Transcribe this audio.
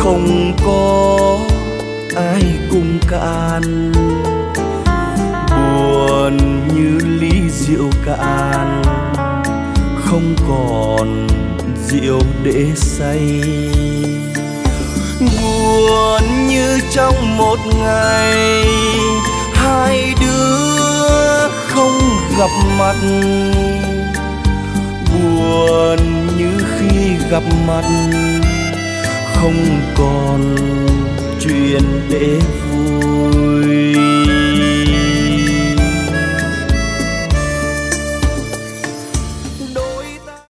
không có ai cùng cạn, buồn như ly rượu cạn, không còn rượu để say. Buồn như trong một ngày hai đứa không gặp mặt, buồn như khi gặp mặt không còn chuyện để vui.